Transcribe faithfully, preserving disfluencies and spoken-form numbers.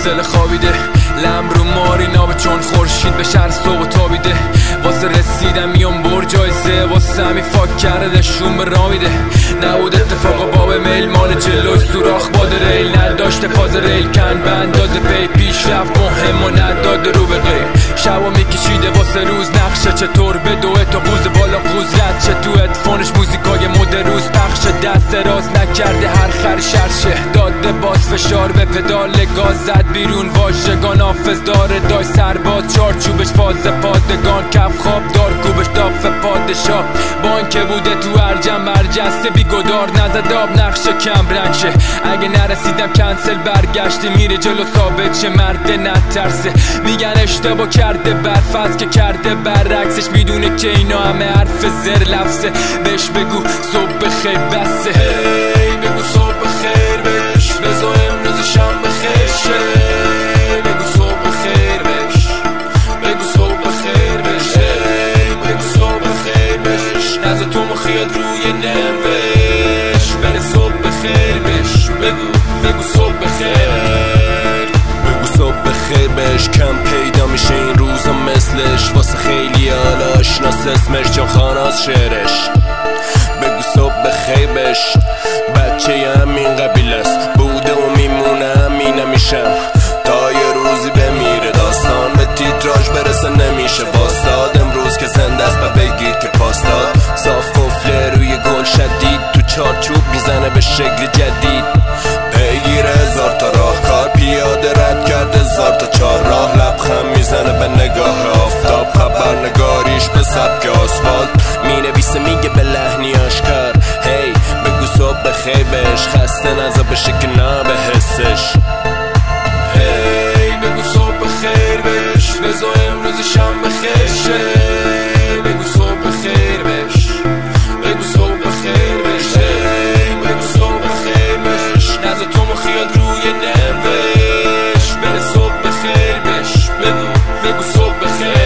حوصله خوابیده، لم رو ماری نابه چون خورشید به شهر صبح تابیده. واسه رسیدم میام بر جایزه، واسه همی فاک کرده شون به را میده. نبود اتفاقا باب میل مال جلوی سوراخ باد ریل، نداشته فاز ریل کن به اندازه پی پیش رفت مهم و نداده رو به غیر. شبا میکشیده واسه روز نقشه، چطور به دوه تا قوز بالا قوز رد چه تو ادفونش موزیکای مد روز پخشه. دست راز نکرده هر خر شرشه، داده باز فشار به پدال گاز زد بیرون واژگان حافظ داره دای سرباز چارچوبش فاز پادگان کف خواب دار کوبش داف پادشاه. بانک بوده تو هر جمع برجسته بیگدار نزد آب نقشه کم رنگ شه. اگه نرسیدم کنسل برگشته میره جلو ثابت شه، مرد نترسه. میگن اشتباه کرده برفض که کرده برعکسش، میدونه که اینا همه حرف زر لفظه. بهش بگو صبح بخیر بسه، هی بگو صبح بخیر بش، بزا امروز شنبه خیر شه. بگو صبح بخیر بش، بگو صبح بخیر بش، هی بگو صبح بخیر بش. نزد تو مخیاد روی نوش، بره صبح بخیر بش. بگو بگو صبح بخیر، بگو صبح بخیر بش. کم پیدا میشه این روزا مثلش، واسه خیلی حالا آشناس اسمش چون خاناس شعرش. بگو صبح بخیر بش، بچه همین قبیل است، بوده و میمونه همین نمیشم تا یه روزی بمیره. داستان به تیتراژ برسه نمیشه باستاد، امروز که زنده است و بگیر که پاستاد. صاف کفله روی گل شدید، تو چارچوب میزنه به شکل جدید. پیگیر هزار تا راهکار، پیاده رد کرده هزار تا چار راه. لبخند میزنه به نگاه آفتاب، خبرنگاریش به سبک آسفالت. مینویسه میگه به لحنی آشکار، هی بگو صبح بخیر بش. خسته نزا بشه که نه به حسش، هی بگو صبح بخیر بش. بزا امروز شنبه خیر شه. بگو صبح بخیر بش، بگو صبح بخیر بش، هی بگو صبح بخیر بش. نزا تو مخیاد روی نوش، بره صبح بخیر بش. بگو بگو صبح بخیر.